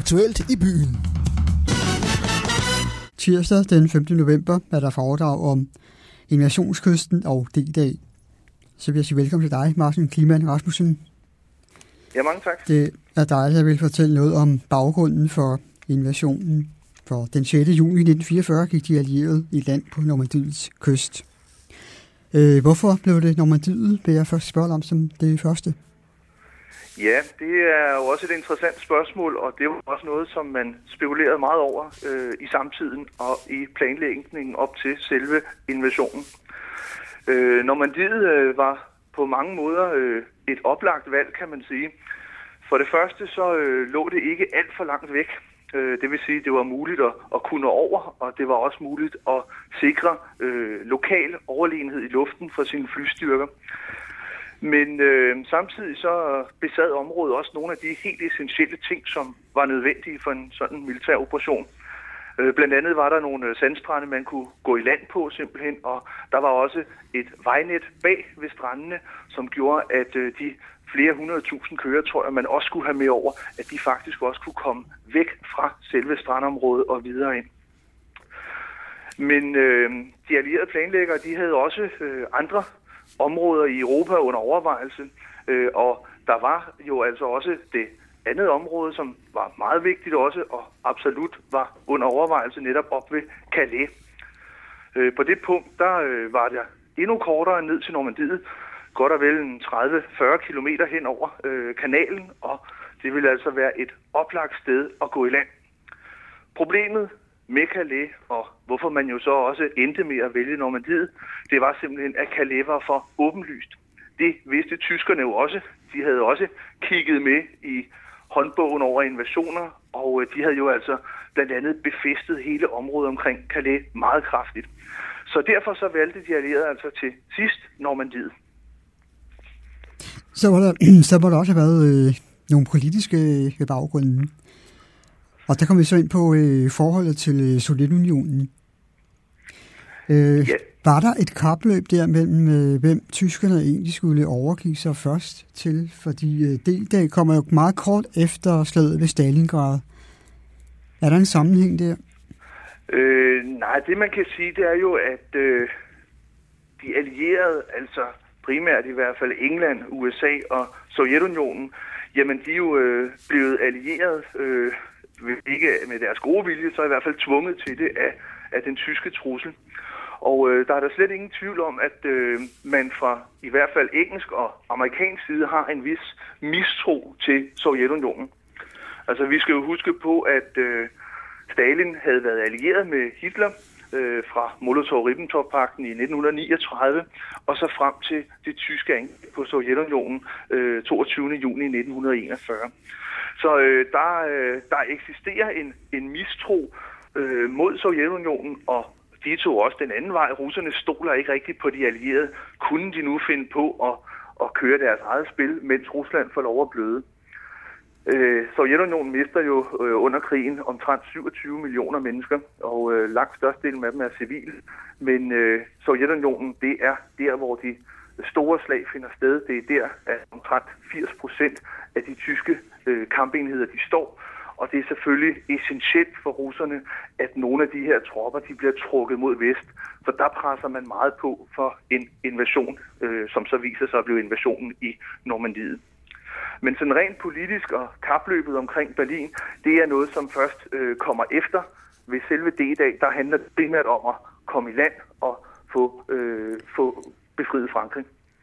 aktuelt i byen. Tirsdag den 15. november er der foredrag om invasionskysten og D-dag. Så vil jeg sige velkommen til dig, Martin Kliman Rasmussen. Ja, mange tak. Det er dig, der vil fortælle noget om baggrunden for invasionen. For den 6. juni 1944 gik de allierede i land på Normandiets kyst. Hvorfor blev det Normandiet, vil jeg først spørge om som det første? Ja, det er jo også et interessant spørgsmål, og det er jo også noget, som man spekulerede meget over i samtiden og i planlægningen op til selve invasionen. Normandiet var på mange måder et oplagt valg, kan man sige. For det første så lå det ikke alt for langt væk. Det vil sige, at det var muligt at kunne nå over, og det var også muligt at sikre lokal overlegenhed i luften for sine flystyrker. Men samtidig så besad området også nogle af de helt essentielle ting, som var nødvendige for en sådan militær operation. Blandt andet var der nogle sandstrande, man kunne gå i land på simpelthen, og der var også et vejnet bag ved strandene, som gjorde, at de flere 100.000 køretøjer, man også skulle have med over, at de faktisk også kunne komme væk fra selve strandområdet og videre ind. Men de allierede planlæggere, de havde også andre områder i Europa under overvejelse, og der var jo altså også det andet område, som var meget vigtigt også, og absolut var under overvejelse netop op ved Calais. På det punkt, der var der endnu kortere ned til Normandiet, godt og vel 30-40 kilometer hen over kanalen, og det ville altså være et oplagt sted at gå i land. Problemet med Calais, og hvorfor man jo så også endte med at vælge Normandiet, det var simpelthen, at Calais var for åbenlyst. Det vidste tyskerne jo også. De havde også kigget med i håndbogen over invasioner, og de havde jo altså blandt andet befæstet hele området omkring Calais meget kraftigt. Så derfor så valgte de allierede altså til sidst Normandiet. Så må der også have været nogle politiske baggrunde. Og der kom vi så ind på forholdet til Sovjetunionen. Var der et kapløb der mellem, hvem tyskerne egentlig skulle overgive sig først til? Fordi D-dag kommer jo meget kort efter slaget ved Stalingrad. Er der en sammenhæng der? Nej, det man kan sige, det er jo, at de allierede, altså primært i hvert fald England, USA og Sovjetunionen, jamen de er jo blevet allieret, ikke med deres gode vilje, så i hvert fald tvunget til det af den tyske trussel. Og der er der slet ingen tvivl om, at man fra i hvert fald engelsk og amerikansk side har en vis mistro til Sovjetunionen. Altså vi skal jo huske på, at Stalin havde været allieret med Hitler fra Molotov-Ribbentrop-pagten i 1939, og så frem til det tyske angreb på Sovjetunionen 22. juni 1941. Så der eksisterer en mistro mod Sovjetunionen, og de tog også den anden vej. Russerne stoler ikke rigtigt på de allierede. Kunne de nu finde på at køre deres eget spil, mens Rusland får lov at bløde? Sovjetunionen mister jo under krigen omtrent 27 millioner mennesker, og langt størstedelen af dem er civile. Men Sovjetunionen, det er der, hvor de store slag finder sted. Det er der, at omtrent 80% af de tyske kampenheder, de står. Og det er selvfølgelig essentielt for russerne, at nogle af de her tropper, de bliver trukket mod vest. For der presser man meget på for en invasion, som så viser sig at blive invasionen i Normandiet. Men sådan rent politisk og kapløbet omkring Berlin, det er noget, som først kommer efter. Ved selve D-dag, der handler det primært om at komme i land og få befriet Frankrig.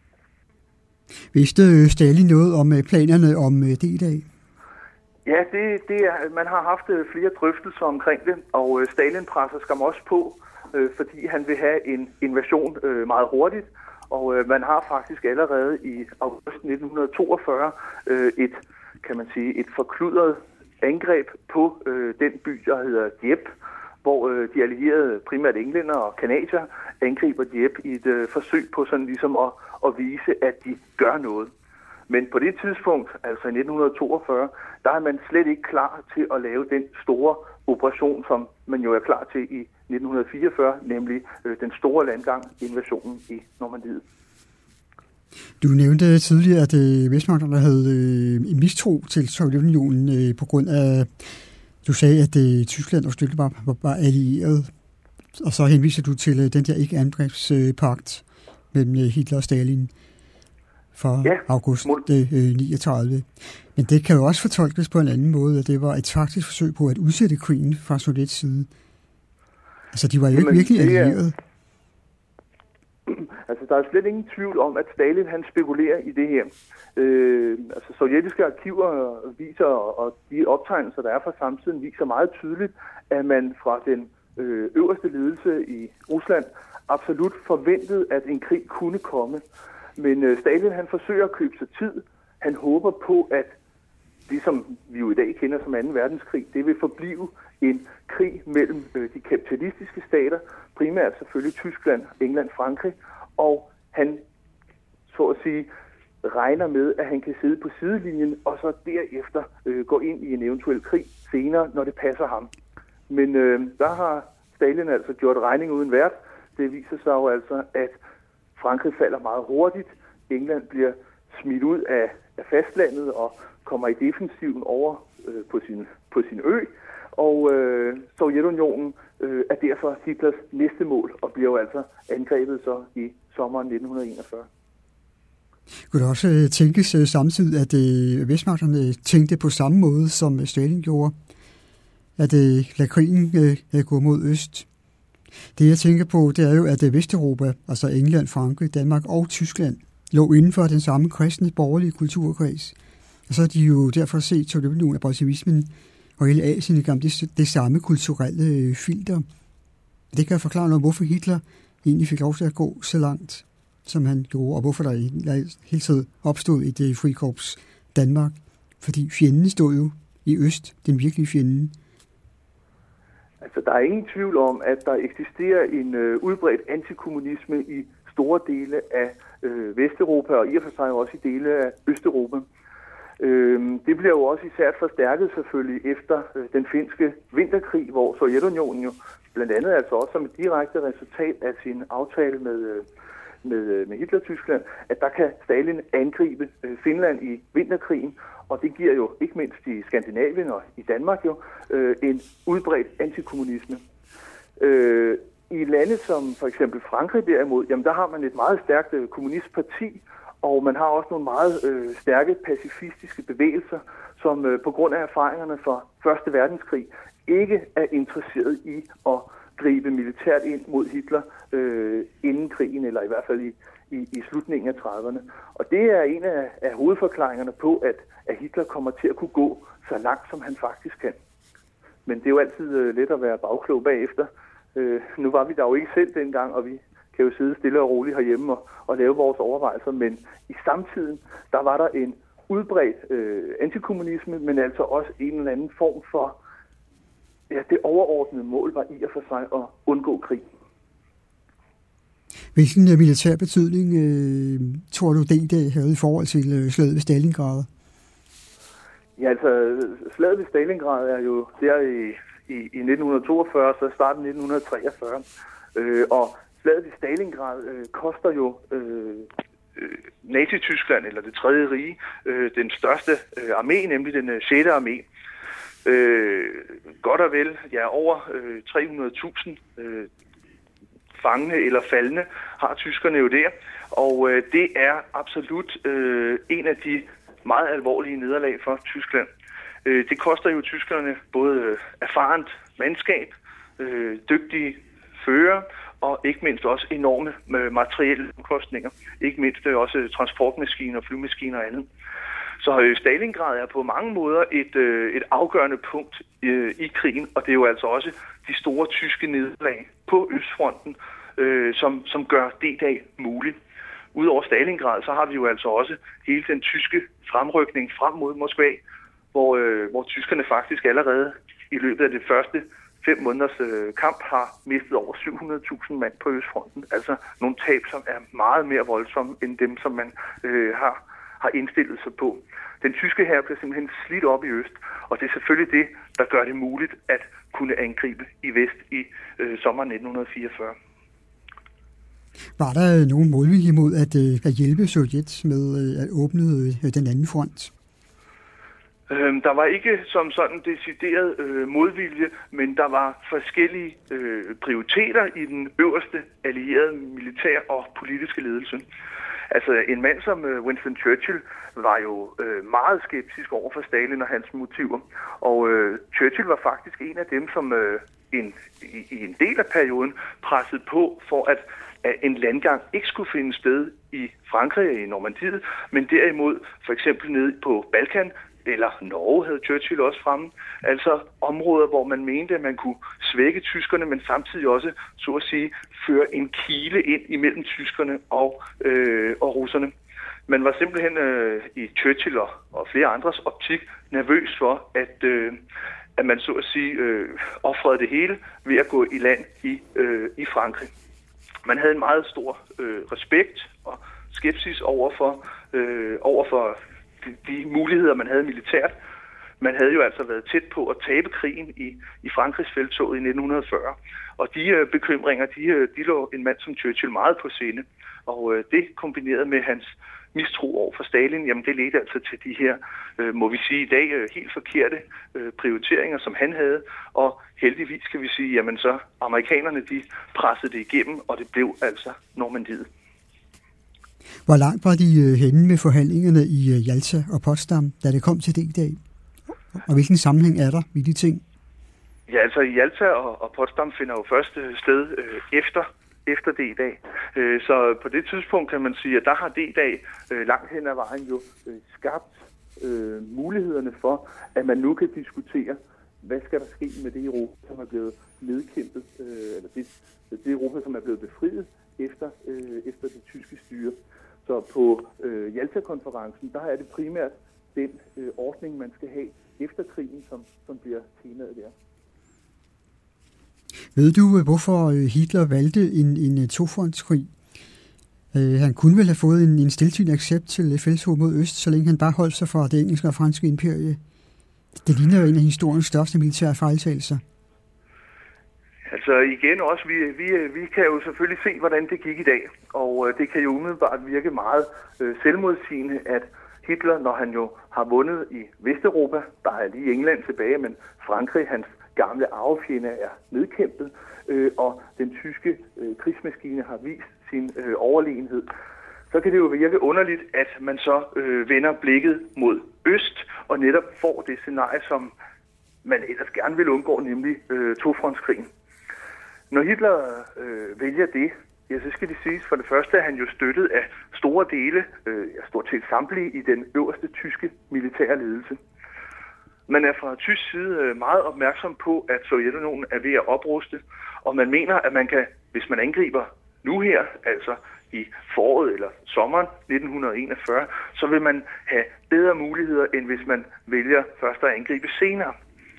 Vidste Stalin noget om planerne om D-dag? Ja, det er, man har haft flere drøftelser omkring det, og Stalin presser skam også på, fordi han vil have en invasion meget hurtigt. Og man har faktisk allerede i august 1942 et forkludret angreb på den by, der hedder Dieppe, hvor de allierede, primært englænder og canadier, angriber Dieppe i et forsøg på sådan ligesom at vise, at de gør noget. Men på det tidspunkt, altså i 1942, der er man slet ikke klar til at lave den store operation, som man jo er klar til i 1944, nemlig den store landgang, invasionen i Normandiet. Du nævnte tidligere, at vestmagterne havde mistro til Sovjetunionen på grund af Du sagde, at Tyskland og Østrig var allieret, og så henviser du til den der ikke-angrebspagt mellem Hitler og Stalin fra august 39. Men det kan jo også fortolkes på en anden måde, at det var et taktisk forsøg på at udsætte krigen fra Sovjets side. Altså, de var jo ikke virkelig allierede. Altså, der er slet ingen tvivl om, at Stalin han spekulerer i det her. Altså, sovjetiske arkiver viser, og de optegnelser, der er fra samtiden, viser meget tydeligt, at man fra den øverste ledelse i Rusland absolut forventede, at en krig kunne komme. Men Stalin han forsøger at købe sig tid. Han håber på, at det, som vi jo i dag kender som 2. verdenskrig, det vil forblive en krig mellem de kapitalistiske stater, primært selvfølgelig Tyskland, England, Frankrig, og han, så at sige, regner med, at han kan sidde på sidelinjen, og så derefter gå ind i en eventuel krig senere, når det passer ham. Men der har Stalin altså gjort regning uden vært. Det viser sig jo altså, at Frankrig falder meget hurtigt. England bliver smidt ud af fastlandet og kommer i defensiven over på sin ø. Og Sovjetunionen er derfor Hitlers næste mål og bliver jo altså angrebet så i sommeren 1941. Kunne det også tænkes samtidig, at Vestmagterne tænkte på samme måde, som Stalin gjorde, at lade krigen gå mod øst? Det jeg tænker på, det er jo, at Vesteuropa, altså England, Frankrig, Danmark og Tyskland, lå inden for den samme kristne borgerlige kulturkreds. Og så har de jo derfor set Sovjetunionen af bolsjevismen og hele Asien igennem det samme kulturelle filter. Det kan forklare noget, hvorfor Hitler egentlig fik lov til at gå så langt, som han gjorde, og hvorfor der hele tiden opstod et frikorps Danmark. Fordi fjenden stod jo i øst, den virkelige fjende. Altså, der er ingen tvivl om, at der eksisterer en udbredt antikommunisme i store dele af Vesteuropa, og i og for sig også i dele af Østeuropa. Det bliver jo også især forstærket selvfølgelig efter den finske vinterkrig, hvor Sovjetunionen jo blandt andet altså også som et direkte resultat af sin aftale med Hitler-Tyskland, at der kan Stalin angribe Finland i vinterkrigen, og det giver jo ikke mindst i Skandinavien og i Danmark jo en udbredt antikommunisme. I lande som for eksempel Frankrig derimod, jamen der har man et meget stærkt kommunistparti, og man har også nogle meget stærke pacifistiske bevægelser, som på grund af erfaringerne fra 1. verdenskrig ikke er interesseret i at gribe militært ind mod Hitler inden krigen, eller i hvert fald i slutningen af 30'erne. Og det er en af hovedforklaringerne på, at Hitler kommer til at kunne gå så langt, som han faktisk kan. Men det er jo altid let at være bagklog bagefter. Nu var vi der jo ikke selv dengang, og vi kan jo sidde stille og roligt herhjemme og lave vores overvejelser, men i samtiden, der var der en udbredt antikommunisme, men altså også en eller anden form for, ja, det overordnede mål var i og for sig at undgå krig. Hvilken militær betydning tror du D-dag havde i forhold til slaget ved Stalingrad? Ja, altså slaget ved Stalingrad er jo der i 1942, så starten 1943. Og slaget ved Stalingrad koster jo Nazi-Tyskland, eller det tredje rige, den største armé, nemlig den 6. armé. Godt og vel, ja, over 300.000 fangne eller faldne har tyskerne jo der, og det er absolut en af de meget alvorlige nederlag for Tyskland. Det koster jo tyskerne både erfarent mandskab, dygtige fører, og ikke mindst også enorme materielle omkostninger. Ikke mindst også transportmaskiner, flymaskiner og andet. Så Stalingrad er på mange måder et afgørende punkt i krigen, og det er jo altså også de store tyske nederlag på Østfronten, som gør D-dag muligt. Udover Stalingrad, så har vi jo altså også hele den tyske fremrykning frem mod Moskva, hvor tyskerne faktisk allerede i løbet af det første 5 måneders kamp har mistet over 700.000 mand på Østfronten. Altså nogle tab, som er meget mere voldsomme end dem, som man har indstillet sig på. Den tyske hær bliver simpelthen slidt op i øst, og det er selvfølgelig det, der gør det muligt at kunne angribe i vest i sommeren 1944. Var der nogen modvilje mod at hjælpe Sovjet med at åbne den anden front? Der var ikke som sådan decideret modvilje, men der var forskellige prioriteter i den øverste allierede militær og politiske ledelse. Altså en mand som Winston Churchill var jo meget skeptisk over for Stalin og hans motiver. Og Churchill var faktisk en af dem, som i en del af perioden pressede på for, at en landgang ikke skulle finde sted i Frankrig og i Normandiet, men derimod for eksempel nede på Balkan, eller Norge havde Churchill også fremme. Altså områder, hvor man mente, at man kunne svække tyskerne, men samtidig også, så at sige, føre en kile ind imellem tyskerne og russerne. Man var simpelthen i Churchill og flere andres optik nervøs for, at man så at sige ofrede det hele ved at gå i land i Frankrig. Man havde en meget stor respekt og skepsis over for de muligheder, man havde militært. Man havde jo altså været tæt på at tabe krigen i Frankrigs felttog i 1940. Og de bekymringer, de lå en mand som Churchill meget på sinde. Og det kombineret med hans mistro over for Stalin, jamen det ledte altså til de her, må vi sige i dag, helt forkerte prioriteringer, som han havde. Og heldigvis kan vi sige, jamen så amerikanerne, de pressede det igennem, og det blev altså Normandiet. Hvor langt var de henne med forhandlingerne i Jalta og Potsdam, da det kom til D-dag? Og hvilken sammenhæng er der i de ting? Ja, altså i Jalta og Potsdam finder jo først sted efter D-dag. Så på det tidspunkt kan man sige, at der har D-dag langt hen ad vejen jo skabt mulighederne for, at man nu kan diskutere, hvad skal der ske med det Europa, som er blevet nedkæmpet, eller det Europa, som er blevet befriet efter det tyske styre. Så på Jalta-konferencen, der er det primært den ordning, man skal have efter krigen, som bliver temaet der. Ved du, hvorfor Hitler valgte en tofrontskrig? Han kunne vel have fået en stiltiende accept til felttog mod øst, så længe han bare holdt sig fra det engelske og franske imperie. Det ligner jo en af historiens største militære fejltagelser. Altså igen også, vi kan jo selvfølgelig se, hvordan det gik i dag, og det kan jo umiddelbart virke meget selvmodsigende, at Hitler, når han jo har vundet i Vesteuropa, der er lige England tilbage, men Frankrig, hans gamle arvefjende, er nedkæmpet, og den tyske krigsmaskine har vist sin overlegenhed, så kan det jo virke underligt, at man så vender blikket mod øst, og netop får det scenarie, som man ellers gerne vil undgå, nemlig tofrontskrigen. Når Hitler vælger det, ja, så skal det siges for det første, at han jo støttet af store dele, stort set samtlige i den øverste tyske militære ledelse. Man er fra tysk side meget opmærksom på, at Sovjetunionen er ved at opruste, og man mener, at man kan, hvis man angriber nu her, altså i foråret eller sommeren 1941, så vil man have bedre muligheder, end hvis man vælger først at angribe senere.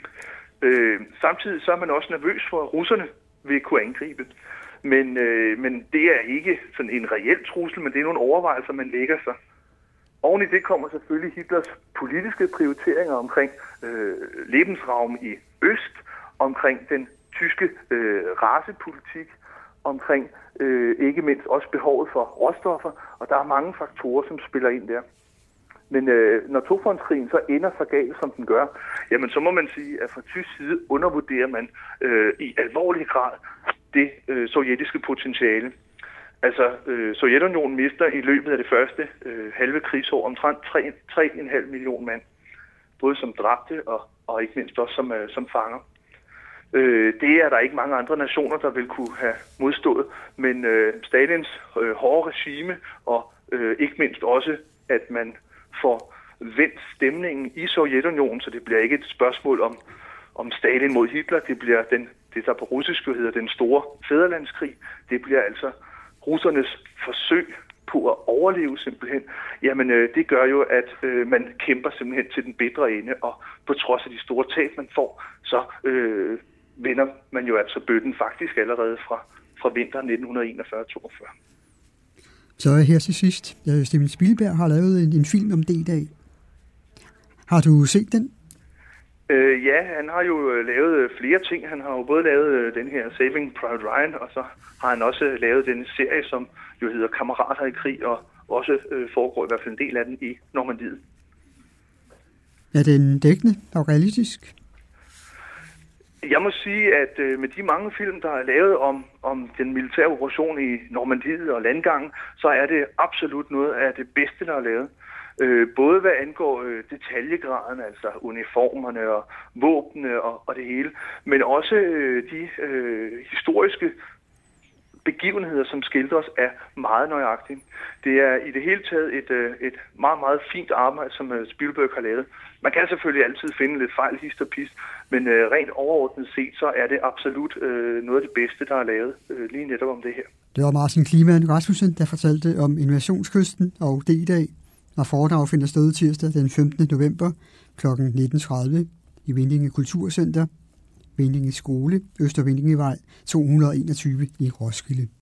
Samtidig så er man også nervøs for, at russerne vil kunne angribe. Men det er ikke sådan en reel trussel, men det er nogle overvejelser, man lægger sig. Oven i det kommer selvfølgelig Hitlers politiske prioriteringer omkring Lebensraum i øst, omkring den tyske racepolitik, omkring ikke mindst også behovet for råstoffer, og der er mange faktorer, som spiller ind der. Men når tofrontskrigen så ender så galt, som den gør, jamen så må man sige, at fra tysk side undervurderer man i alvorlig grad det sovjetiske potentiale. Altså, Sovjetunionen mister i løbet af det første halve krigsår omtrent 3,5 millioner mand. Både som dræbte og ikke mindst også som fanger. Det er der ikke mange andre nationer, der vil kunne have modstået. Men Stalins hårde regime og ikke mindst også, at man får vendt stemningen i Sovjetunionen, så det bliver ikke et spørgsmål om Stalin mod Hitler. Det bliver det der på russisk jo hedder den store fædrelandskrig. Det bliver altså russernes forsøg på at overleve simpelthen. Jamen det gør jo, at man kæmper simpelthen til den bitre ende, og på trods af de store tab, man får, så vender man jo altså bøtten faktisk allerede fra vinteren 1941-42. Så her til sidst, Steven Spielberg har lavet en film om D-dag. Har du set den? Ja, han har jo lavet flere ting. Han har jo både lavet den her Saving Private Ryan, og så har han også lavet den serie, som jo hedder Kammerater i krig, og også foregår i hvert fald en del af den i Normandiet. Er den dækkende og realistisk? Jeg må sige, at med de mange film, der er lavet om den militære operation i Normandiet og landgangen, så er det absolut noget af det bedste, der er lavet. Både hvad angår detaljegraden, altså uniformerne og våbnene og det hele, men også de historiske begivenheder, som skildres, er meget nøjagtige. Det er i det hele taget et meget, meget fint arbejde, som Spielberg har lavet. Man kan selvfølgelig altid finde lidt fejl, hist og pist, men rent overordnet set, så er det absolut noget af det bedste, der er lavet lige netop om det her. Det var Martin Kliman Rasmussen, der fortalte om Invasionskysten og D-dag, når foredrag finder sted tirsdag den 15. november kl. 19.30 i Vindinge Kulturcenter, Vindinge Skole, Øster Vindingevej 221 i Roskilde.